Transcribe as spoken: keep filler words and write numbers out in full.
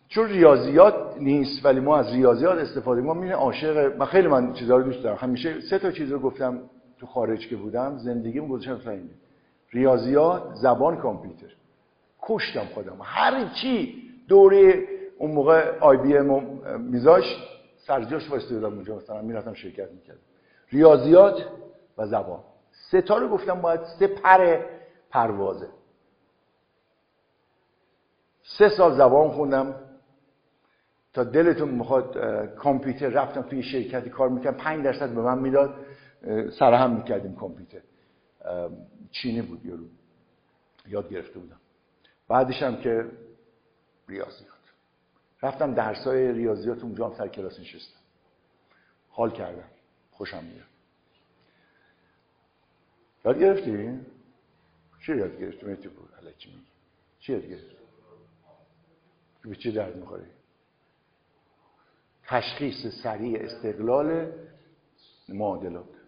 چون ریاضیات نیست ولی ما از ریاضیات استفاده ما میره عاشق. من خیلی من چیزا رو دوست دارم. همیشه سه تا چیز رو گفتم تو خارج که بودم زندگیم گذاشتم تو این: ریاضیات، زبان، کامپیوتر. کشتم خودم. هر کی دوره اون موقع آی بی ام میذاش سرجاش واسه بودم اونجا، مثلا میرفتم شرکت میکردم. ریاضیات و زبان، سه تا رو گفتم باید سه پر پروازه. سه سال زبان خوندم تا دلتون میخواد. کامپیوتر رفتم توی شرکتی کار میکردم، پنج درصد به من میداد، سرهم میکردیم کامپیوتر. چینی بود یارو، یاد گرفته بودم. بعدش هم که ریاضیات رفتم درسای ریاضیات اونجا هم سر کلاس نشستم، حال کردم، خوشم میاد. یاد گرفتی؟ چی یاد گرفتی؟ میتی بود الکی میگی چی یاد گرفتی؟ به چی درد میخوری؟ تشخیص سریع استقلال معادلات.